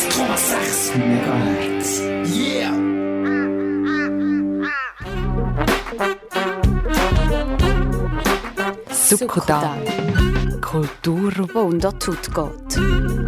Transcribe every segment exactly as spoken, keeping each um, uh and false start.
Komma sechs Megahertz. Yeah! Sukudan. Kultur, die unter Tut geht.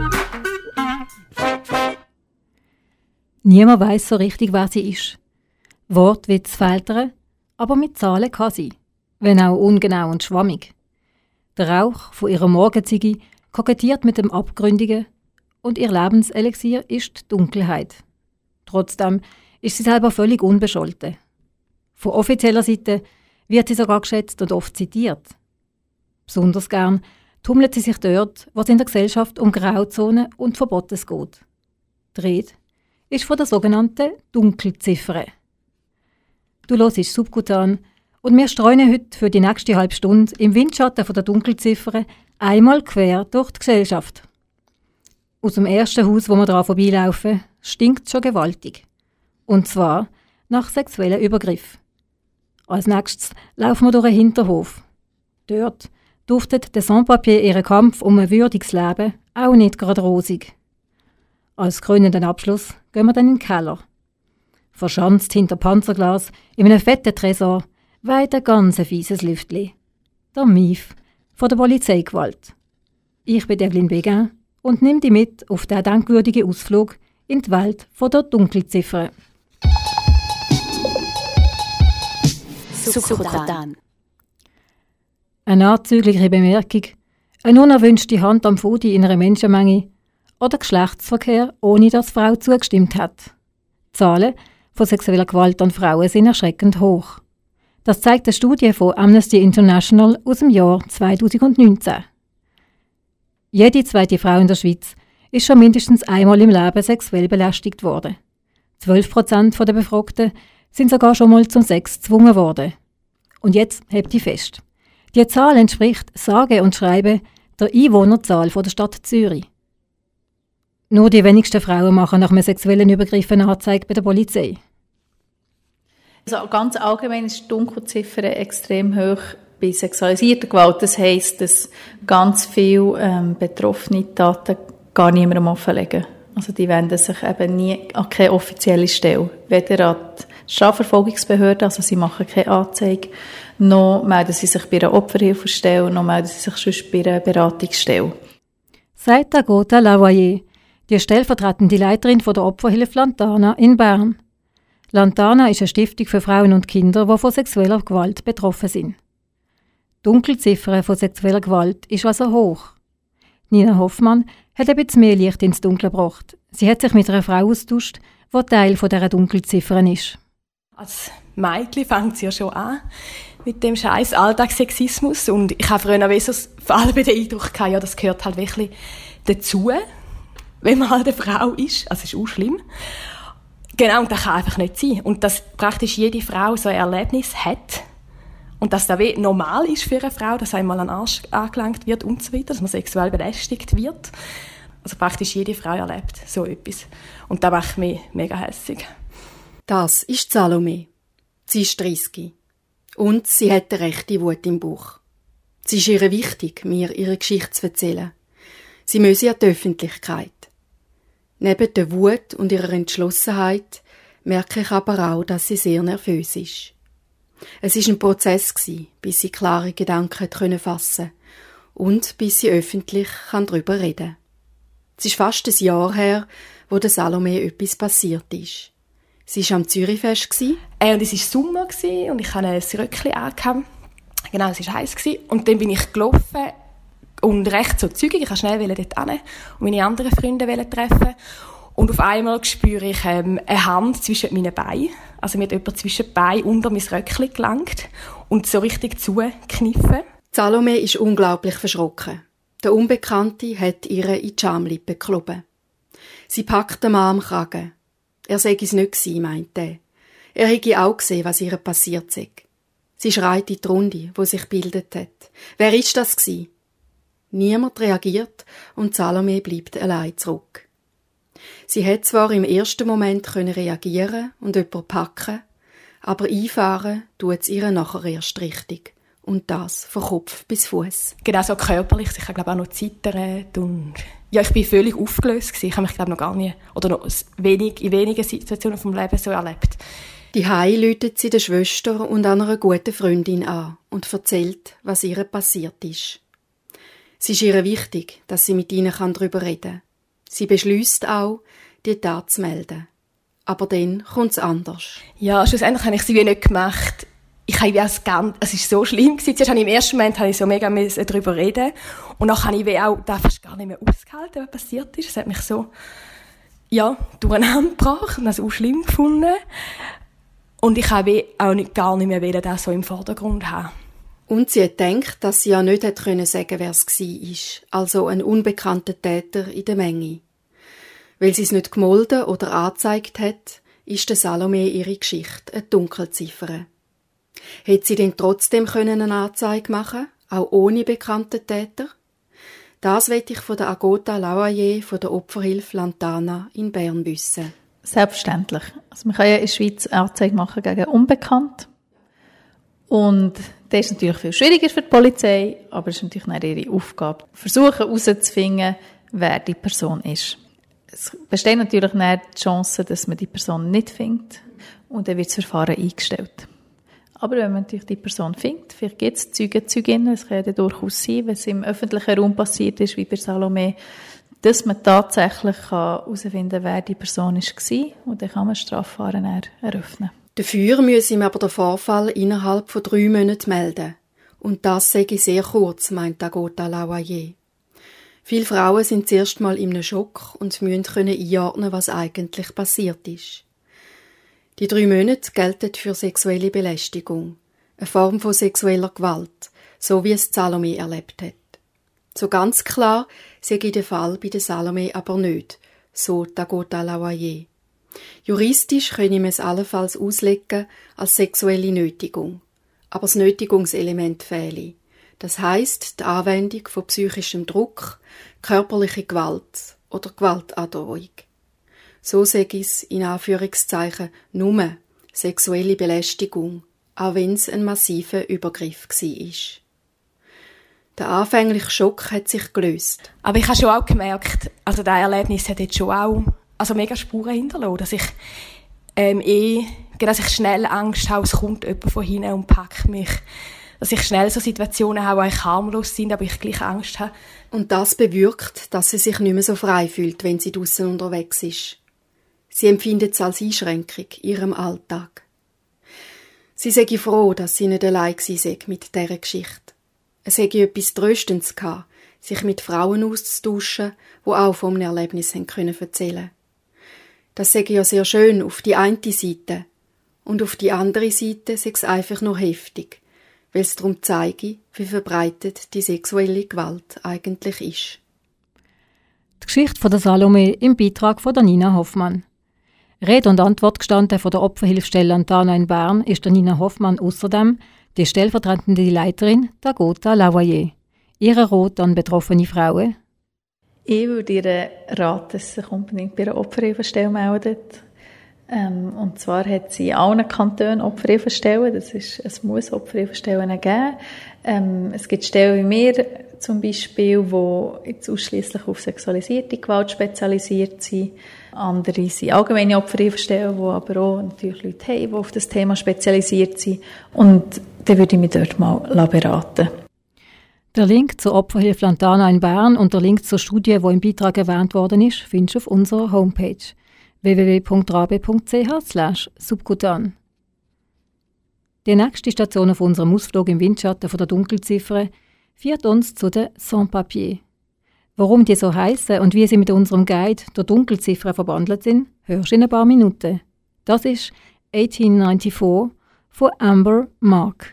Niemand weiss so richtig, wer sie ist. Wort wird es filtern, aber mit Zahlen kann sie, wenn auch ungenau und schwammig. Der Rauch von ihrer Morgenziege kokettiert mit dem Abgründigen und ihr Lebenselixier ist die Dunkelheit. Trotzdem ist sie selber völlig unbescholten. Von offizieller Seite wird sie sogar geschätzt und oft zitiert. Besonders gern tummelt sie sich dort, wo es in der Gesellschaft um Grauzonen und Verbotes geht. Die Rede ist von der sogenannten Dunkelziffer. Du hörst Subkutan und wir streuen heute für die nächste halbe Stunde im Windschatten von der Dunkelziffer einmal quer durch die Gesellschaft. Aus dem ersten Haus, wo wir daran vorbeilaufen, stinkt es schon gewaltig. Und zwar nach sexuellen Übergriffen. Als nächstes laufen wir durch einen Hinterhof. Dort duftet der Sans-Papier ihren Kampf um ein würdiges Leben auch nicht gerade rosig. Als krönenden Abschluss gehen wir dann in den Keller. Verschanzt hinter Panzerglas, in einem fetten Tresor, weht ein ganz fieses Lüftli. Der Mief von der Polizeigewalt. Ich bin Evelyn Begin und nehme dich mit auf diesen denkwürdigen Ausflug in die Welt von der Dunkelziffer. Sukudan. Eine anzügliche Bemerkung, eine unerwünschte Hand am Fudi in einer Menschenmenge oder Geschlechtsverkehr, ohne dass die Frau zugestimmt hat. Die Zahlen von sexueller Gewalt an Frauen sind erschreckend hoch. Das zeigt eine Studie von Amnesty International aus dem Jahr zweitausendneunzehn. Jede zweite Frau in der Schweiz ist schon mindestens einmal im Leben sexuell belästigt worden. zwölf Prozent der Befragten sind sogar schon mal zum Sex gezwungen worden. Und jetzt hebt die fest. Die Zahl entspricht, sage und schreibe, der Einwohnerzahl der Stadt Zürich. Nur die wenigsten Frauen machen nach einem sexuellen Übergriff eine Anzeige bei der Polizei. Also ganz allgemein ist die Dunkelziffer extrem hoch bei sexualisierter Gewalt. Das heisst, dass ganz viele ähm, betroffene Taten gar niemandem offenlegen. Also die wenden sich eben nie an keine offizielle Stelle. Weder an die Strafverfolgungsbehörde, also sie machen keine Anzeige, noch melden sie sich bei einer Opferhilfestelle, noch melden sie sich sonst bei einer Beratungsstelle. Sagt Agota Lavoyer, die stellvertretende Leiterin der Opferhilfe Lantana in Bern. Lantana ist eine Stiftung für Frauen und Kinder, die von sexueller Gewalt betroffen sind. Die Dunkelziffer von sexueller Gewalt ist also hoch. Nina Hoffmann hat ein bisschen mehr Licht ins Dunkle gebracht. Sie hat sich mit einer Frau austauscht, die Teil dieser Dunkelziffer ist. Als Mädchen fängt es ja schon an mit dem scheiß Alltagssexismus. Und ich habe früher wie so vor allem den Eindruck gehabt, ja, das gehört halt wirklich dazu, wenn man halt eine Frau ist. Also, es ist auch schlimm. Genau, und das kann einfach nicht sein. Und dass praktisch jede Frau so ein Erlebnis hat. Und dass das wie normal ist für eine Frau, dass einmal an den Arsch angelangt wird und so weiter, dass man sexuell belästigt wird. Also praktisch jede Frau erlebt so etwas. Und das macht mich mega hässig. Das ist Salome. Sie ist dreissig. Und sie hat eine rechte Wut im Bauch. Es ist ihr wichtig, mir ihre Geschichte zu erzählen. Sie müsse an die Öffentlichkeit. Neben der Wut und ihrer Entschlossenheit merke ich aber auch, dass sie sehr nervös ist. Es war ein Prozess, bis sie klare Gedanken fassen konnte und bis sie öffentlich darüber reden kann. Es ist fast ein Jahr her, wo der Salome etwas passiert ist. Sie war am Zürichfest. Äh, und es war Sommer und ich hatte ein Röckchen angehabt. Genau, es war heiß. Und dann bin ich gelaufen und recht so zügig. Ich wollte schnell dort hin und meine anderen Freunde treffen. Und auf einmal spüre ich ähm, eine Hand zwischen meinen Beinen. Also mir hat jemand zwischen die Beine unter mein Röckchen gelangt und so richtig zugekniffen. Salome ist unglaublich verschrocken. Der Unbekannte hat ihr in die Schamlippe gekloben. Sie packt den Mann am Kragen. Er sei es nicht gewesen, meint er. Er hätte auch gesehen, was ihr passiert sei. Sie schreit in die Runde, die sich gebildet hat. Wer ist das gewesen? Niemand reagiert und Salome bleibt allein zurück. Sie hat zwar im ersten Moment reagieren und jemanden packen, aber einfahren tut es ihr nachher erst richtig. Und das von Kopf bis Fuß. Genau so körperlich. Ich habe glaube auch noch zittert und Ja, ich bin völlig aufgelöst gewesen. Ich habe mich, glaube noch gar nie, oder noch wenig, in wenigen Situationen vom Leben so erlebt. Die Hause läutet sie der Schwester und einer guten Freundin an und erzählt, was ihr passiert ist. Es ist ihr wichtig, dass sie mit ihnen darüber reden kann. Sie beschließt auch, die Tat zu melden. Aber dann kommt es anders. Ja, schlussendlich habe ich sie wie nicht gemacht. Ich habe es ganz, es ist so schlimm gewesen. Zuerst habe ich im ersten Moment habe ich so mega darüber reden und dann habe ich wie auch da fast gar nicht mehr ausgehalten, was passiert ist. Es hat mich so ja durcheinander gebracht und das auch schlimm gefunden. Und ich habe auch nicht, gar nicht mehr wollen, das so im Vordergrund haben. Und sie hat gedacht, dass sie ja nicht hätte können sagen, wer es war, also ein unbekannter Täter in der Menge. Weil sie es nicht gemolden oder angezeigt hat, ist der Salome ihre Geschichte eine Dunkelziffer. Hätte sie denn trotzdem eine Anzeige machen, auch ohne bekannten Täter? Das möchte ich von der Agota Lauayer von der Opferhilfe Lantana in Bern wissen. Selbstverständlich. Also man kann ja in der Schweiz Anzeige machen gegen Unbekannt. Und das ist natürlich viel schwieriger für die Polizei, aber es ist natürlich nicht ihre Aufgabe, versuchen herauszufinden, wer die Person ist. Es besteht natürlich nicht die Chance, dass man die Person nicht findet und dann wird das Verfahren eingestellt. Aber wenn man natürlich die Person findet, vielleicht gibt es Zeugen, Zeuginnen, es kann ja durchaus sein, wenn es im öffentlichen Raum passiert ist, wie bei Salome, dass man tatsächlich herausfinden kann, wer die Person war und dann kann man Strafverfahren eröffnen. Dafür müsse ihm aber der Vorfall innerhalb von drei Monaten melden. Und das sage ich sehr kurz, meint Agota Lauayer. Viele Frauen sind zuerst mal in einem Schock und müssen einordnen, was eigentlich passiert ist. Die drei Monate gelten für sexuelle Belästigung, eine Form von sexueller Gewalt, so wie es Salome erlebt hat. So ganz klar sei der Fall bei der Salome aber nicht, so Agota Lauayer. Juristisch könne man es allenfalls auslegen als sexuelle Nötigung, aber das Nötigungselement fehle. Das heisst die Anwendung von psychischem Druck, körperliche Gewalt oder Gewaltandrohung. So sage ich es in Anführungszeichen nur sexuelle Belästigung, auch wenn es ein massiver Übergriff war. Der anfängliche Schock hat sich gelöst. Aber ich habe schon auch gemerkt, also das Erlebnis hat jetzt schon auch also mega Spuren hinterlassen, dass ich ähm, eh, dass ich schnell Angst habe, es kommt jemand von hinten und packt mich. Dass ich schnell so Situationen habe, die harmlos sind, aber ich gleich Angst habe. Und das bewirkt, dass sie sich nicht mehr so frei fühlt, wenn sie draussen unterwegs ist. Sie empfindet es als Einschränkung in ihrem Alltag. Sie sei froh, dass sie nicht allein war mit dieser Geschichte. Es hätte etwas Tröstendes gehabt, sich mit Frauen auszutauschen, die auch von einem Erlebnis erzählen können. Das sei ja sehr schön auf die eine Seite. Und auf die andere Seite sei es einfach nur heftig, weil es darum zeige, wie verbreitet die sexuelle Gewalt eigentlich ist. Die Geschichte von der Salome im Beitrag von der Nina Hoffmann. Rede und Antwort gestanden von der Opferhilfestelle Lantana in Bern ist der Nina Hoffmann außerdem die stellvertretende Leiterin der Agota Lauayer. Ihre Rat an betroffene Frauen? Ich würde ihr raten, dass sie sich unbedingt bei einer Opferhilfestelle meldet. Ähm, und zwar hat sie in allen Kantonen Opferhilfestellen. Das ist, es muss Opferhilfestellen geben. Ähm, es gibt Stellen wie mir zum Beispiel, die jetzt ausschliesslich auf sexualisierte Gewalt spezialisiert sind. Andere sind allgemeine Opferhilfestellen, die aber auch natürlich Leute haben, die auf das Thema spezialisiert sind. Und dann würde ich mich dort mal beraten. Der Link zur Opferhilfe Lantana in Bern und der Link zur Studie, die im Beitrag erwähnt worden ist, findest du auf unserer Homepage w w w punkt rabe punkt c h slash subkutan. Die nächste Station auf unserem Ausflug im Windschatten von der Dunkelziffer führt uns zu den Sans-Papiers. Warum die so heissen und wie sie mit unserem Guide der Dunkelziffer verbandelt sind, hörst du in ein paar Minuten. Das ist achtzehnhundertvierundneunzig von Amber Mark.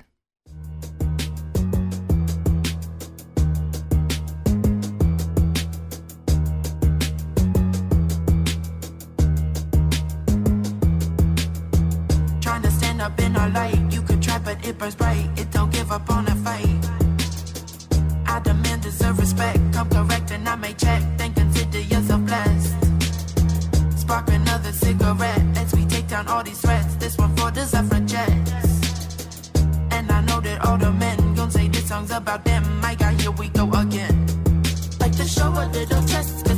It burns bright, it don't give up on a fight. I demand deserve respect, come correct and I may check, then consider yourself blessed. Spark another cigarette as we take down all these threats. This one for the suffragettes. And I know that all the men gon' say this song's about them. My God, here we go again. Like to show a little test.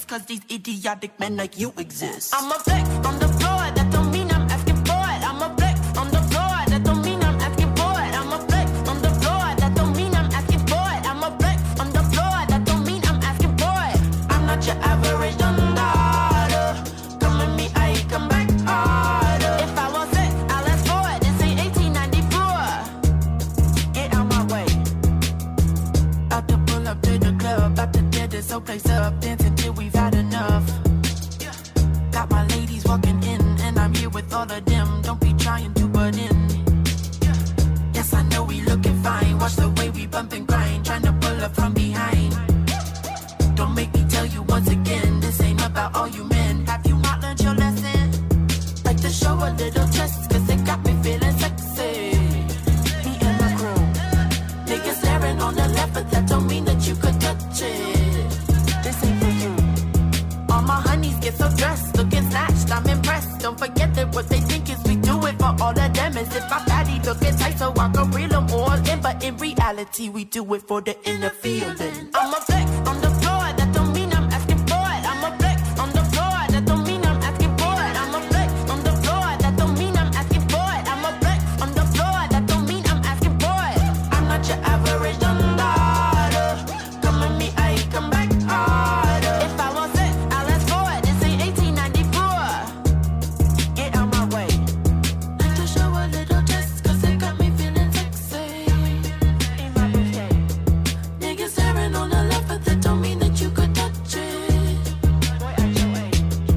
cause these idiotic men like you exist. I'm a flex on the floor, that don't mean I'm asking for it. I'm a flex on the floor, that don't mean I'm asking for it. I'm a flex on the floor, that don't mean I'm asking for it. I'm a flex on the floor, that don't mean I'm asking for it. I'm not your average dundada. Come with me, I come back harder. If I want sex, I'll ask for it. This ain't eighteen ninety-four. Get out my way. About to pull up to the club, about to tear this whole place up, dancing till we've had enough. Got my ladies walking in, and I'm here with all of them. Don't be trying to butt in. Yes, I know we looking fine. Watch the way we bump and grind, trying to pull up from behind. Don't make me tell you once again, this ain't about all you men. Have you not learned your lesson? Like to show a little chest, cause it got me feeling sexy. Me and my crew, niggas staring on the left, but that don't mean that you could touch it. This ain't for you. All my honeys get so dressed, looking snatched, I'm impressed. Don't forget that what they think is we do it for all of them. As if my body looking tight so I can reel them all in. But in reality, we do it for the inner feeling. I'm a flex on the floor, that don't mean I'm asking for it. I'm a flex on the floor, that don't mean I'm asking for it. I'm a flex on the floor, that don't mean I'm asking for it. I'm a flex on the floor, that don't mean I'm asking for it. I'm not your average dundada. Come with me, I come back harder. If I want sex, I'll ask for it. This ain't eighteen ninety-four. Get out my way. Like to show a little chest, cause it got me feeling sexy. Ain't my birthday. Niggas staring on the left, but that don't mean that you could touch it. Boy, out your way.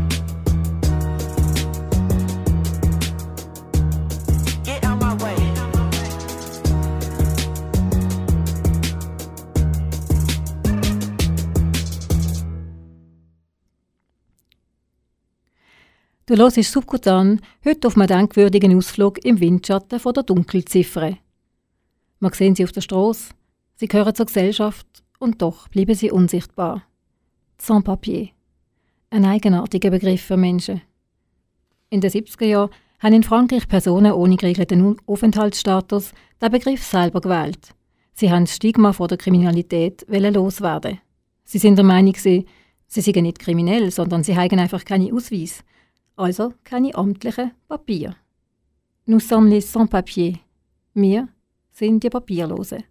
Get out my way. Du hörst Subkutan, heute auf einem denkwürdigen Ausflug im Windschatten von der Dunkelziffer. Man sehen sie auf der Strasse, sie gehören zur Gesellschaft und doch bleiben sie unsichtbar. Sans-Papier. Ein eigenartiger Begriff für Menschen. In den siebziger Jahren haben in Frankreich Personen ohne geregelten Aufenthaltsstatus den Begriff selber gewählt. Sie haben das Stigma vor der Kriminalität loswerden. Sie sind der Meinung, sie seien nicht kriminell, sondern sie haben einfach keine Ausweis. Also keine amtlichen Papiere. Nous sommes les sans-papiers. Wir sind die Papierlosen.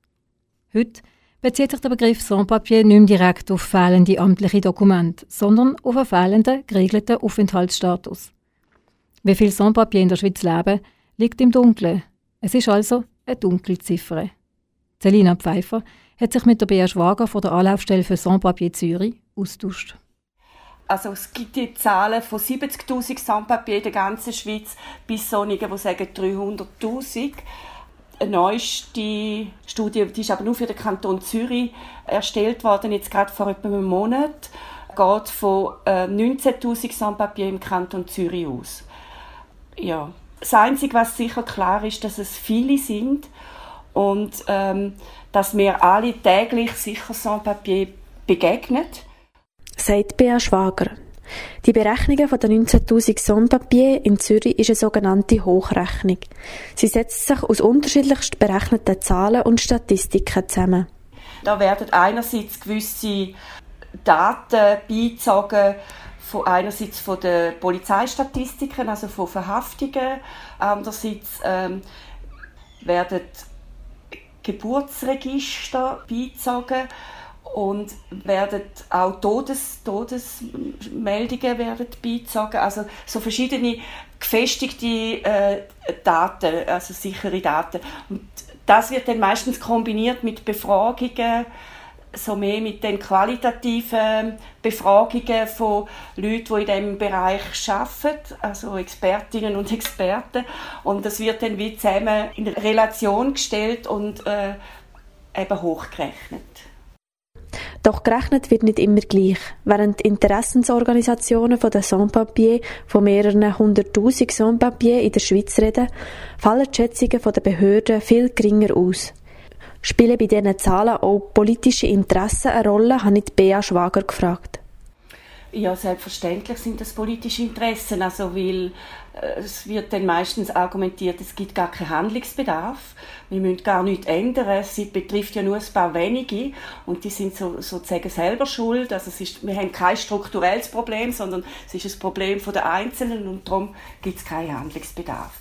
Heute bezieht sich der Begriff Sans-Papier nicht mehr direkt auf fehlende amtliche Dokumente, sondern auf einen fehlenden, geregelten Aufenthaltsstatus. Wie viele Sans-Papier in der Schweiz leben, liegt im Dunkeln. Es ist also eine Dunkelziffer. Selina Pfeiffer hat sich mit der Bea Schwager von der Anlaufstelle für Sans-Papier Zürich austauscht. Also es gibt die Zahlen von siebzigtausend Sans-Papier in der ganzen Schweiz bis solche, die sagen dreihunderttausend. Eine neueste Studie, die ist aber nur für den Kanton Zürich erstellt worden, jetzt gerade vor etwa einem Monat, geht von äh, neunzehntausend Sans-Papier im Kanton Zürich aus. Ja. Das Einzige, was sicher klar ist, dass es viele sind und ähm, dass wir alle täglich sicher Sans-Papier begegnen. Sagt Bea Schwager. Die Berechnungen von den neunzehntausend Sans-Papier in Zürich ist eine sogenannte Hochrechnung. Sie setzt sich aus unterschiedlichst berechneten Zahlen und Statistiken zusammen. Da werden einerseits gewisse Daten beizogen, von einerseits von den Polizeistatistiken, also von Verhaftungen, andererseits ähm, werden Geburtsregister beizogen. Und werden auch Todes, Todesmeldungen werden beizogen. Also so verschiedene gefestigte äh, Daten, also sichere Daten. Und das wird dann meistens kombiniert mit Befragungen, so mehr mit den qualitativen Befragungen von Leuten, die in diesem Bereich arbeiten, also Expertinnen und Experten. Und das wird dann wie zusammen in Relation gestellt und äh, eben hochgerechnet. Doch gerechnet wird nicht immer gleich. Während Interessensorganisationen von den Sans-Papier von mehreren hunderttausend Sans-Papier in der Schweiz reden, fallen die Schätzungen der Behörden viel geringer aus. Spielen bei diesen Zahlen auch politische Interessen eine Rolle, habe ich Bea Schwager gefragt. Ja, selbstverständlich sind das politische Interessen, also weil äh, es wird dann meistens argumentiert, es gibt gar keinen Handlungsbedarf, wir müssen gar nichts ändern, es betrifft ja nur ein paar wenige und die sind so, sozusagen selber schuld, also es ist, wir haben kein strukturelles Problem, sondern es ist ein Problem der Einzelnen und darum gibt es keinen Handlungsbedarf.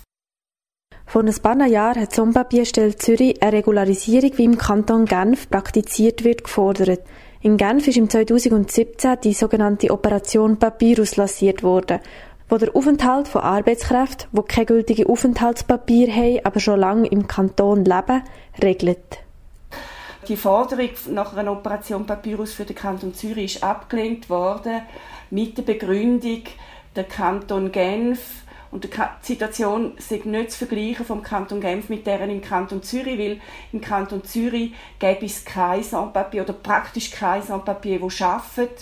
Vor ein paar Jahren hat die Sans-Papier-Stelle Zürich eine Regularisierung, wie im Kanton Genf praktiziert wird, gefordert. In Genf ist im zweitausendsiebzehn die sogenannte Operation Papyrus lanciert worden, wo der Aufenthalt von Arbeitskräften, die keine gültige Aufenthaltspapier haben, aber schon lange im Kanton leben, regelt. Die Forderung nach einer Operation Papyrus für den Kanton Zürich ist abgelehnt worden mit der Begründung, der Kanton Genf und die Situation sei nicht zu vergleichen vom Kanton Genf mit deren im Kanton Zürich, weil im Kanton Zürich gäbe es kein Sans-Papier oder praktisch kein Sans-Papier, das arbeitet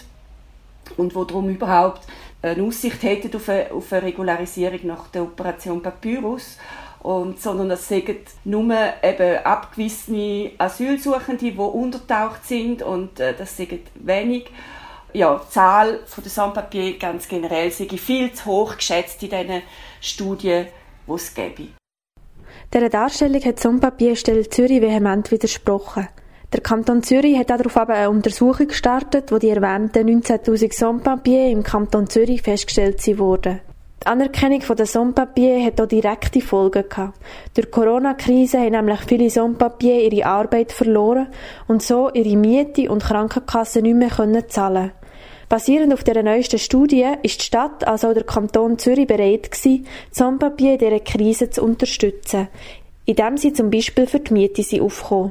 und wo darum überhaupt eine Aussicht hätte auf eine, auf eine Regularisierung nach der Operation Papyrus. Und, sondern es sind nur eben abgewiesene Asylsuchende, die untertaucht sind und äh, das sind wenig. Ja, die Zahl der Sans-Papier ganz generell sei viel zu hoch geschätzt in diesen Studien, die es gäbe. Dieser Darstellung hat die Sans-Papier-Stelle Zürich vehement widersprochen. Der Kanton Zürich hat darauf aber eine Untersuchung gestartet, wo die erwähnten neunzehntausend Sans-Papier im Kanton Zürich festgestellt wurden. Die Anerkennung der Sans-Papier hat auch direkte Folgen gehabt. Durch die Corona-Krise haben nämlich viele Sans-Papier ihre Arbeit verloren und so ihre Miete und Krankenkasse nicht mehr können zahlen. Basierend auf dieser neuesten Studie ist die Stadt, also auch der Kanton Zürich, bereit gewesen, die Sans-Papier in dieser Krise zu unterstützen, indem sie zum Beispiel für die Miete sind aufgekommen.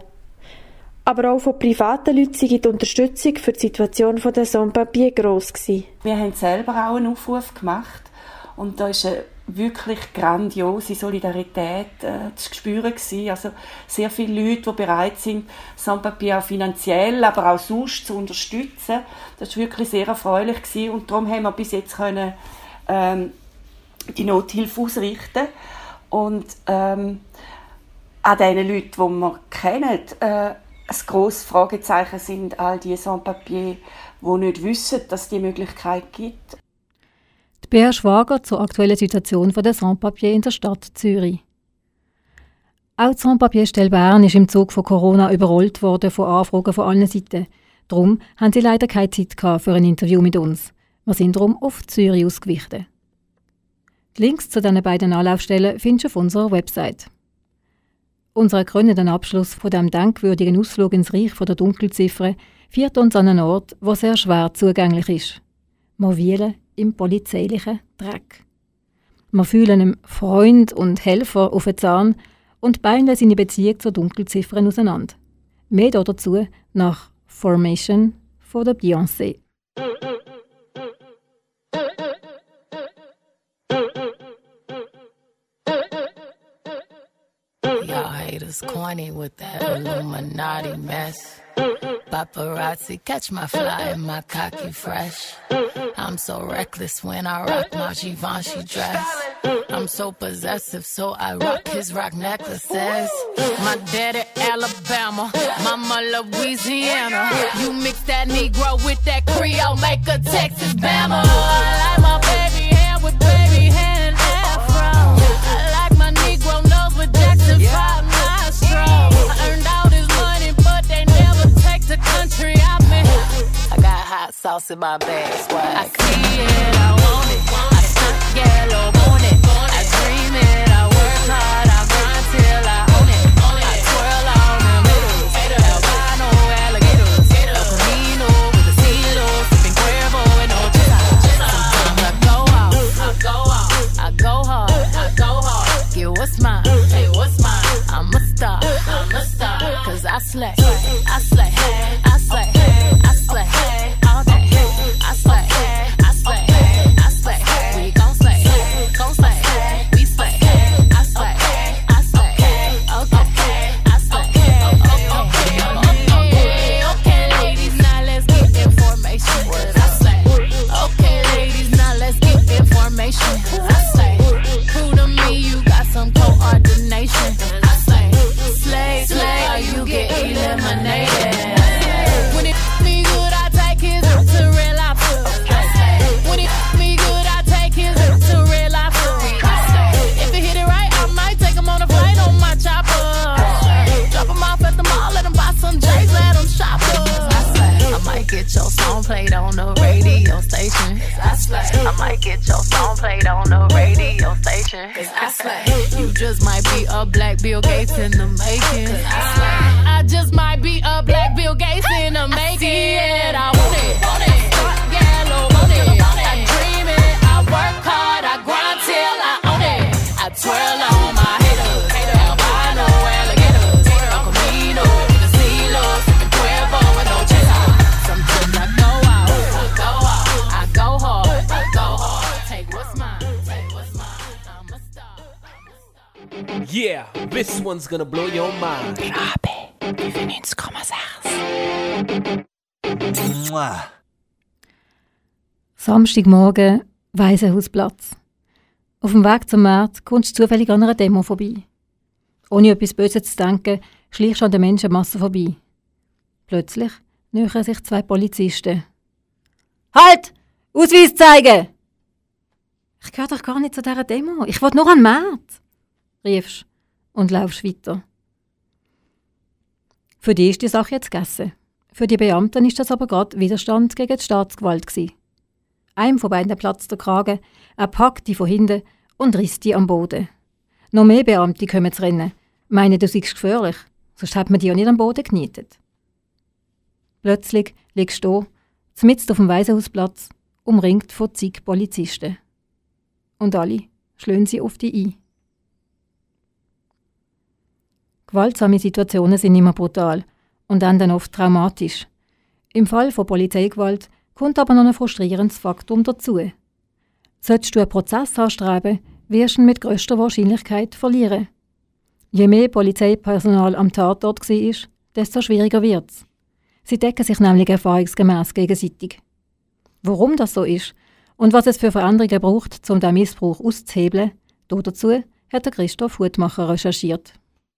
Aber auch von privaten Leuten sei die Unterstützung für die Situation der Sans-Papier gross gewesen. Wir haben selber auch einen Aufruf gemacht und da ist eine wirklich grandiose Solidarität äh, zu spüren gewesen. Also sehr viele Leute, die bereit sind, Sans-Papier auch finanziell, aber auch sonst zu unterstützen. Das war wirklich sehr erfreulich gewesen und darum haben wir bis jetzt können, ähm, die Nothilfe ausrichten und ähm, an den Leuten, die wir kennen, äh, ein grosses Fragezeichen sind all die Sans-Papier, die nicht wissen, dass es diese Möglichkeit gibt. Die Bea Schwager zur aktuellen Situation der Sans-Papier in der Stadt Zürich. Auch die Sans-Papier-Stelle Bern ist im Zug von Corona überrollt worden von Anfragen von allen Seiten. Darum haben sie leider keine Zeit für ein Interview mit uns. Wir sind darum auf Zürich ausgewichen. Die Links zu diesen beiden Anlaufstellen findest du auf unserer Website. Unser krönenden Abschluss von diesem denkwürdigen Ausflug ins Reich der Dunkelziffern führt uns an einen Ort, der sehr schwer zugänglich ist. Wir wühlen im polizeilichen Dreck. Wir fühlen einem Freund und Helfer auf den Zahn und beinden seine Beziehung zur Dunkelziffern auseinander. Mehr dazu nach Formation von der Beyoncé. Y'all haters corny with that Illuminati mess. Paparazzi catch my fly and my cocky fresh. I'm so reckless when I rock my Givenchy dress. I'm so possessive, so I rock his rock necklaces. My daddy Alabama, mama Louisiana. You mix that Negro with that Creole, make a Texas Bama. I like my baby hair with baby hair and afro. I like my Negro nose with Jackson five nostrils. I earned all this money, but they never take the country out me. I got hot sauce in my bag, swag. I see it, I want it. I stunt yellow, want it. I dream it, I work hard, I grind till I own it. I twirl on them middles, albino alligators. El Camino with a silo, sipping Cuervo and Ocha. Sometimes I go out, I go out, I go hard, I go hard. Yeah, what's mine? Hey, what's mine? I'm a star, I'm a star. Cause I slay, I slay, I slay, I slay, all day. I slay, I slay, I slay. We gon' slay, gon' slay, we slay. I slay, get your song played on the radio station. I slay. I might get your song played on the radio station. I slay. You just might be a black Bill Gates in the making. I slay. I just might be a black Bill Gates in the making. I want it, want it, yellow, want it. I dream it, I work hard, I grind till I own it. I twirl on my haters, albino alligators, Uncle Camino, the CeeLo, sipping Cuervo with no chaser. Sometimes I go out, I go out, I go hard, I go hard. Take what's mine, take what's mine. I'm a star, I'm a star. Yeah, this one's gonna blow your mind. Rabe, neunundneunzig Komma sechs. Samstagmorgen, Waisenhausplatz. Auf dem Weg zum Markt kommst du zufällig an einer Demo vorbei. Ohne etwas Böses zu denken, schleichst du an der Menschenmasse vorbei. Plötzlich nähern sich zwei Polizisten. «Halt! Ausweis zeigen!» «Ich gehöre doch gar nicht zu dieser Demo. Ich will nur an den Markt!» riefst und laufst weiter. Für die ist die Sache jetzt gegessen. Für die Beamten ist das aber gerade Widerstand gegen die Staatsgewalt gewesen. Einem von beiden platzt der Kragen, er packt die von hinten und risst die am Boden. Noch mehr Beamte kommen zu rennen, meinen, du seist gefährlich, sonst hat man die ja nicht am Boden genietet. Plötzlich liegst du da, mitten auf dem Waisenhausplatz, umringt von zig Polizisten. Und alle schlagen sie auf dich ein. Gewaltsame Situationen sind immer brutal und enden oft traumatisch. Im Fall von Polizeigewalt kommt aber noch ein frustrierendes Faktum dazu. Solltest du einen Prozess anstreben, wirst du ihn mit grösster Wahrscheinlichkeit verlieren. Je mehr Polizeipersonal am Tatort war, desto schwieriger wird es. Sie decken sich nämlich erfahrungsgemäss gegenseitig. Warum das so ist und was es für Veränderungen braucht, um diesen Missbrauch auszuhebeln, dazu hat Christoph Hutmacher recherchiert.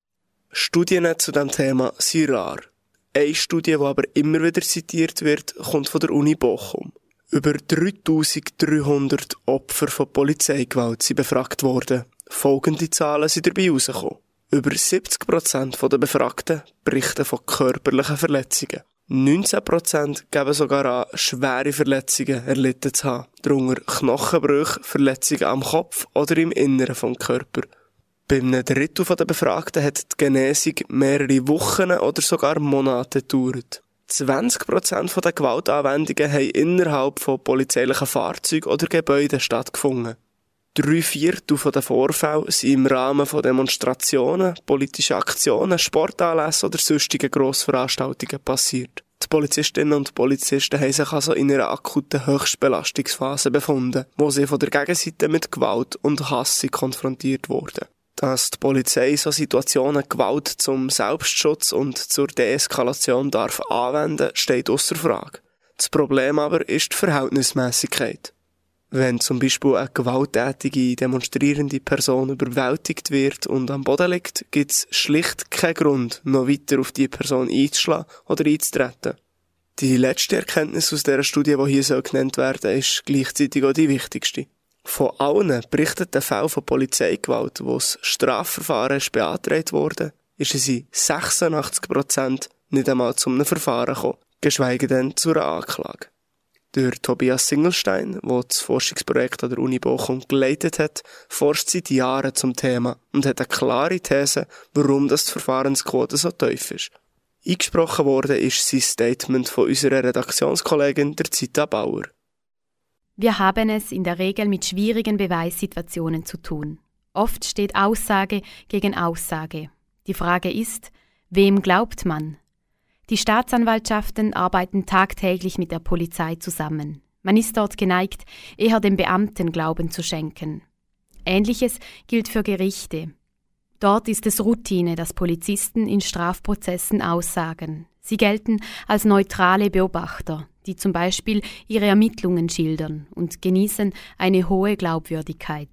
Studien zu diesem Thema sind rar. Eine Studie, die aber immer wieder zitiert wird, kommt von der Uni Bochum. Über dreitausenddreihundert Opfer von Polizeigewalt sind befragt worden. Folgende Zahlen sind dabei herausgekommen. Über siebzig Prozent der Befragten berichten von körperlichen Verletzungen. neunzehn Prozent geben sogar an, schwere Verletzungen erlitten zu haben. Darunter Knochenbrüche, Verletzungen am Kopf oder im Inneren des Körpers. Bei einem Drittel der Befragten hat die Genesung mehrere Wochen oder sogar Monate gedauert. zwanzig Prozent der Gewaltanwendungen haben innerhalb von polizeilichen Fahrzeugen oder Gebäuden stattgefunden. Drei Viertel der Vorfälle sind im Rahmen von Demonstrationen, politischen Aktionen, Sportanlässen oder sonstigen Grossveranstaltungen passiert. Die Polizistinnen und Polizisten haben sich also in einer akuten Höchstbelastungsphase befunden, wo sie von der Gegenseite mit Gewalt und Hass konfrontiert wurden. Dass die Polizei so Situationen Gewalt zum Selbstschutz und zur Deeskalation darf anwenden, steht ausser Frage. Das Problem aber ist die Verhältnismäßigkeit. Wenn zum Beispiel eine gewalttätige, demonstrierende Person überwältigt wird und am Boden liegt, gibt es schlicht keinen Grund, noch weiter auf diese Person einzuschlagen oder einzutreten. Die letzte Erkenntnis aus dieser Studie, die hier so genannt werden, ist gleichzeitig auch die wichtigste. Von allen berichteten Fällen von Polizeigewalt, wo das Strafverfahren ist beantragt wurde, ist es in sechsundachtzig Prozent nicht einmal zu einem Verfahren gekommen, geschweige denn zu einer Anklage. Der Tobias Singelstein, der das Forschungsprojekt an der Uni Bochum geleitet hat, forscht seit Jahren zum Thema und hat eine klare These, warum das die Verfahrensquote so tief ist. Eingesprochen worden ist sein Statement von unserer Redaktionskollegin der Zita Bauer. Wir haben es in der Regel mit schwierigen Beweissituationen zu tun. Oft steht Aussage gegen Aussage. Die Frage ist, wem glaubt man? Die Staatsanwaltschaften arbeiten tagtäglich mit der Polizei zusammen. Man ist dort geneigt, eher dem Beamten Glauben zu schenken. Ähnliches gilt für Gerichte. Dort ist es Routine, dass Polizisten in Strafprozessen aussagen. Sie gelten als neutrale Beobachter, die zum Beispiel ihre Ermittlungen schildern und genießen eine hohe Glaubwürdigkeit.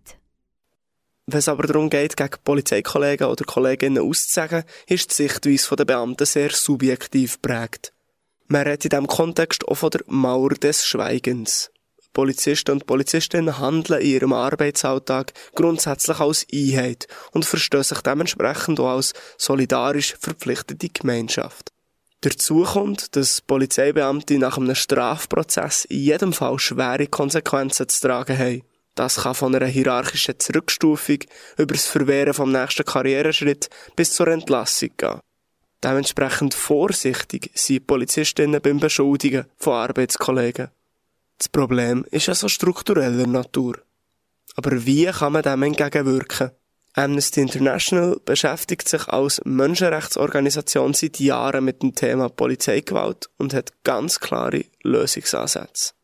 Wenn es aber darum geht, gegen Polizeikollegen oder Kolleginnen auszusagen, ist die Sichtweise der Beamten sehr subjektiv geprägt. Man redet in diesem Kontext auch von der Mauer des Schweigens. Polizisten und Polizistinnen handeln in ihrem Arbeitsalltag grundsätzlich als Einheit und verstehen sich dementsprechend auch als solidarisch verpflichtete Gemeinschaft. Dazu kommt, dass Polizeibeamte nach einem Strafprozess in jedem Fall schwere Konsequenzen zu tragen haben. Das kann von einer hierarchischen Zurückstufung über das Verwehren vom nächsten Karriereschritt bis zur Entlassung gehen. Dementsprechend vorsichtig sind Polizistinnen beim Beschuldigen von Arbeitskollegen. Das Problem ist also struktureller Natur. Aber wie kann man dem entgegenwirken? Amnesty International beschäftigt sich als Menschenrechtsorganisation seit Jahren mit dem Thema Polizeigewalt und hat ganz klare Lösungsansätze.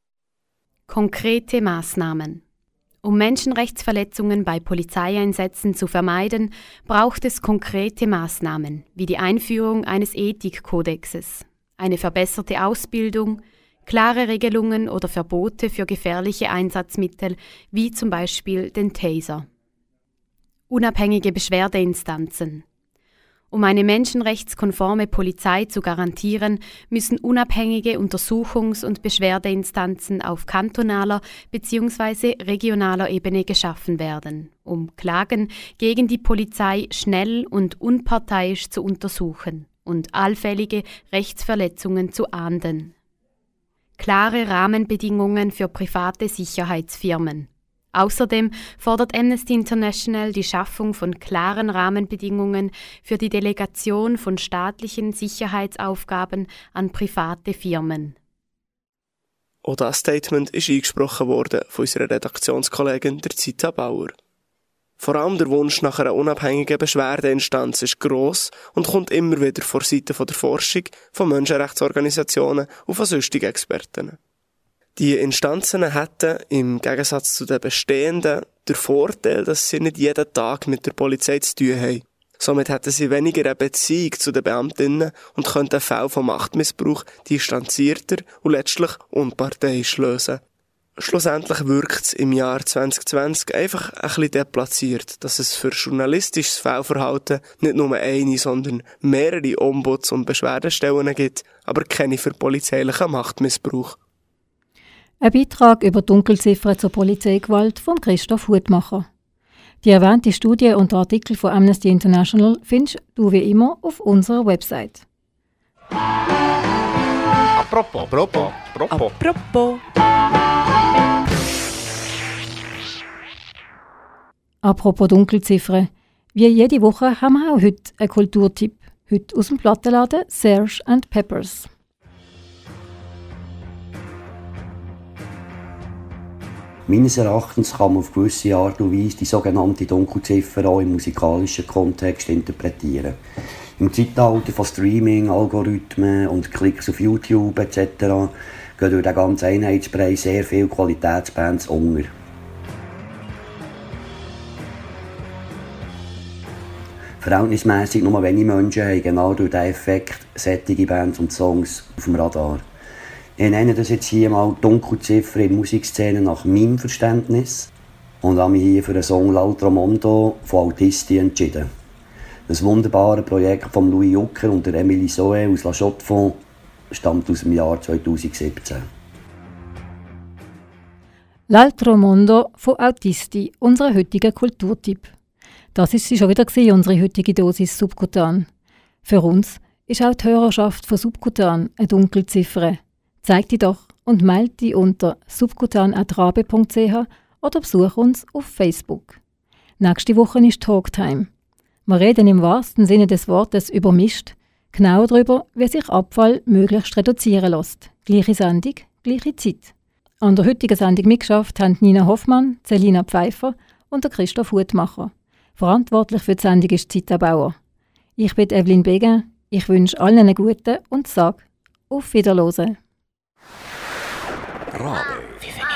Konkrete Maßnahmen. Um Menschenrechtsverletzungen bei Polizeieinsätzen zu vermeiden, braucht es konkrete Maßnahmen, wie die Einführung eines Ethikkodexes, eine verbesserte Ausbildung, klare Regelungen oder Verbote für gefährliche Einsatzmittel, wie zum Beispiel den Taser. Unabhängige Beschwerdeinstanzen. Um eine menschenrechtskonforme Polizei zu garantieren, müssen unabhängige Untersuchungs- und Beschwerdeinstanzen auf kantonaler bzw. regionaler Ebene geschaffen werden, um Klagen gegen die Polizei schnell und unparteiisch zu untersuchen und allfällige Rechtsverletzungen zu ahnden. Klare Rahmenbedingungen für private Sicherheitsfirmen. Außerdem fordert Amnesty International die Schaffung von klaren Rahmenbedingungen für die Delegation von staatlichen Sicherheitsaufgaben an private Firmen. Auch das Statement ist eingesprochen worden von unserer Redaktionskollegin der Zita Bauer. Vor allem der Wunsch nach einer unabhängigen Beschwerdeinstanz ist gross und kommt immer wieder vor Seiten der Forschung, von Menschenrechtsorganisationen und von sonstigen Experten. Die Instanzen hätten, im Gegensatz zu den bestehenden, den Vorteil, dass sie nicht jeden Tag mit der Polizei zu tun haben. Somit hätten sie weniger eine Beziehung zu den Beamtinnen und könnten Fälle von Machtmissbrauch distanzierter und letztlich unparteiisch lösen. Schlussendlich wirkt es im Jahr zwanzig zwanzig einfach ein bisschen deplatziert, dass es für journalistisches Fehlverhalten nicht nur eine, sondern mehrere Ombuds- und Beschwerdestellen gibt, aber keine für polizeilichen Machtmissbrauch. Ein Beitrag über Dunkelziffern zur Polizeigewalt von Christoph Hutmacher. Die erwähnte Studie und Artikel von Amnesty International findest du wie immer auf unserer Website. Apropos, apropos, apropos. Apropos. Apropos Dunkelziffern. Wie jede Woche haben wir auch heute einen Kulturtipp. Heute aus dem Plattenladen Serge and Peppers. Meines Erachtens kann man auf gewisse Art und Weise die sogenannte Dunkelziffer auch im musikalischen Kontext interpretieren. Im Zeitalter von Streaming, Algorithmen und Klicks auf YouTube et cetera gehen durch den ganzen Einheitsbrei sehr viele Qualitätsbands unter. Verhältnismässig nur wenige Menschen haben genau durch diesen Effekt sättige Bands und Songs auf dem Radar. Ich nenne das jetzt hier mal Dunkelziffer in der Musikszene nach meinem Verständnis und habe mich hier für den Song L'altro mondo von Altisti entschieden. Das wunderbare Projekt von Louis Jucker und der Emily Zoe aus La Chaux-de-Fonds stammt aus dem Jahr zweitausendsiebzehn. L'altro mondo von Altisti, unser heutiger Kulturtipp. Das ist sie schon wieder gewesen, unsere heutige Dosis Subkutan. Für uns ist auch die Hörerschaft von Subkutan eine Dunkelziffer. Zeig die doch und melde dich unter subkutan at rabe punkt c h oder besuch uns auf Facebook. Nächste Woche ist Talktime. Wir reden im wahrsten Sinne des Wortes über Mist, genau darüber, wie sich Abfall möglichst reduzieren lässt. Gleiche Sendung, gleiche Zeit. An der heutigen Sendung mitgeschafft haben Nina Hoffmann, Selina Pfeiffer und der Christoph Hutmacher. Verantwortlich für die Sendung ist Zita Bauer. Ich bin Evelyn Begin, ich wünsche allen einen guten und sage auf Wiederhören. Rabe.